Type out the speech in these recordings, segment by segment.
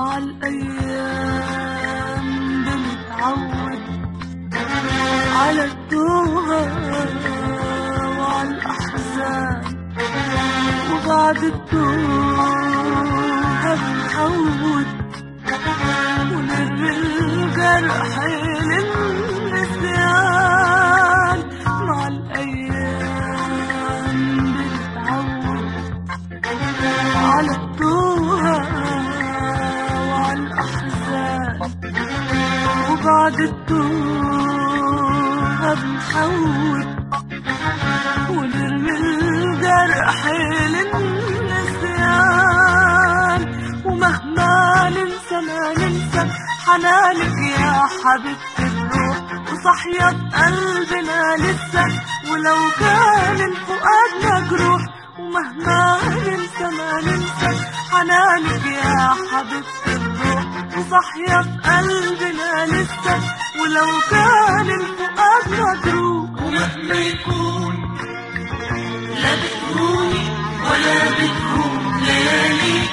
مع الأيام بنتعود على التوهة وعلى الأحزان، وبعد التوهة بنحود ونرمي الجرح للنسيان. مع الأيام بنتعود على التوهة وعلى الأحزان، وبعد التوهة بنحود ونرمي الجرح للنسيان. ومهما ننسى ما ننسى حنانك يا حبيبة الروح، وصحية بقلبنا لسه ولو كان الفؤاد مجروح. ومهما ننسى ما ننسى حنانك يا حبيبة الروح، وصحية بقلبنا لسه ولو كان الفؤاد مجروح. ومهما يكون لا بتهوني ولا بتهون لياليك،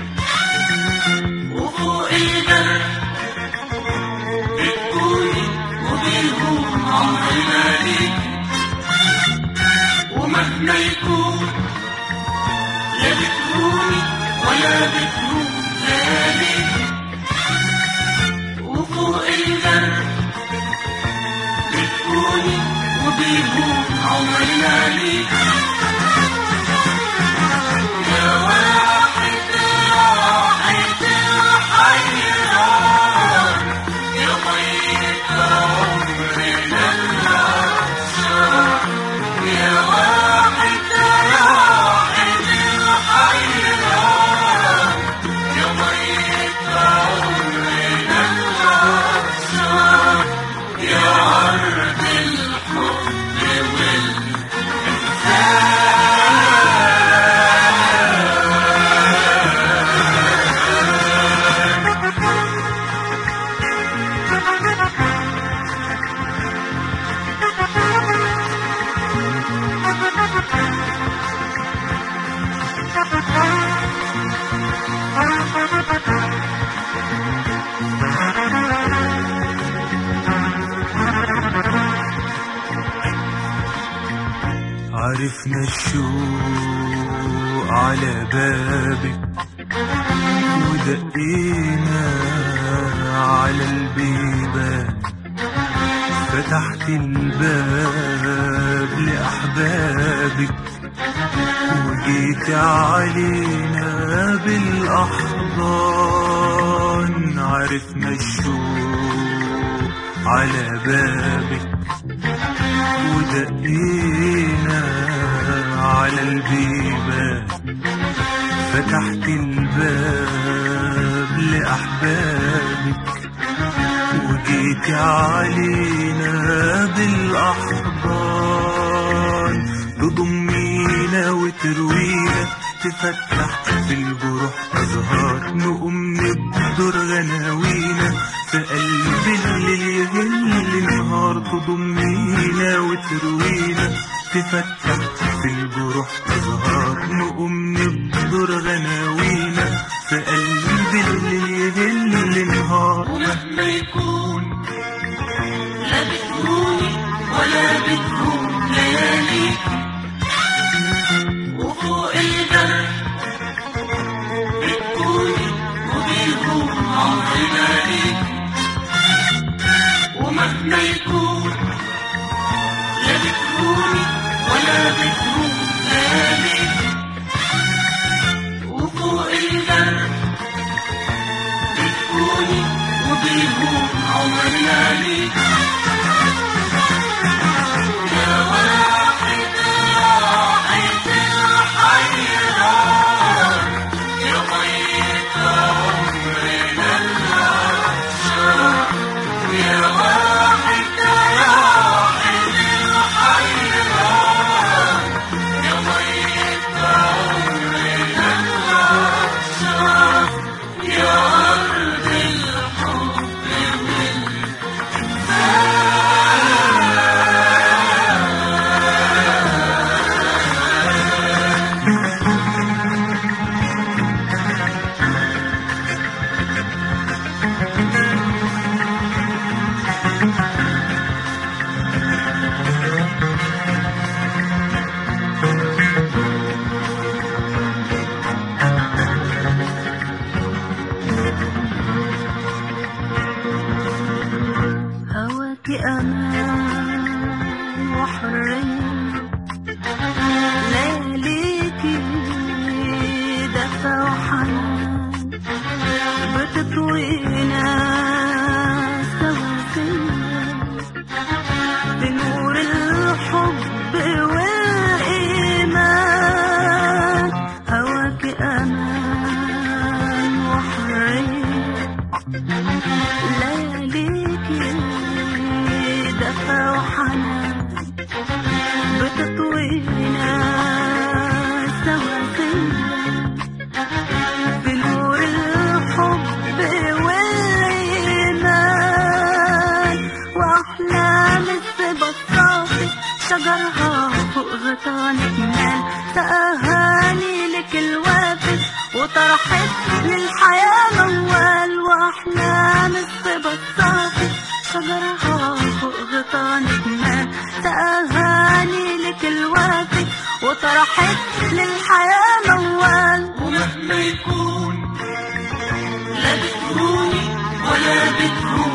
وفوق الجرح بتكوني وبيهون عمرنا ليك. ومهما يكون لا بتهوني ولا بتهون لياليك، وفوق الجرح بتكوني وبيهون عمرنا ليك. يا واحد راحت الحيران، يا ميت عمرنا العطشان. يا واحد راحت الحيران، يا ميت عمرنا العطشان. يا عرض الحب عرفنا الشوق على بابك، ودقينا على البيبان، فتحت الباب لأحبابك، وجيت علينا بالأحضان. عرفنا الشوق على بابك، ودقينا على البيبان، فتحت الباب لأحبابك، وجيت علينا بالأحضان. تضمينا وتروينا، تفتح في الجروح أزهار، نقوم نبدر غناوينا في قلب الليل يهل النهار. تضمينا وتروينا، تفتح في الجروح أزهار، نقوم نبدر غناوينا في قلب الليل يهل النهار. ومهما يكون لا بتهوني ولا بتهون لياليك، وفوق الجرح بتكوني وبيهون عمرنا ليك. ومهما يكون لا بتهوني ولا بتهون لياليك، وفوق الجرح بتكوني وبيهون عمرنا ليك. يا واحد راحت الحيران، يا ميت عمرنا العطشان. يا واحد راحت الحيران، يا ميت عمرنا العطشان. يا أرض الحب والإنسان. هواكي أمان وحرية، لياليكي دفى وحنان، بتطوينا سواسية بنور الحب والإيمان. هواكي أمان وحرية، لياليكي دفى وحنان، بتطوينا سواسية بنور الحب والإيمان. وأحلام الصبا الصافي شجرها فوق غطانك نال، تأهاني لك الوافي وطرحت للحياة موال. وأحلام الصبا الصافي شجرها فوق غطانك نال، تأهاني لك الوافي وطرحت للحياة موال. ومهما يكون لا بتهوني ولا بتهون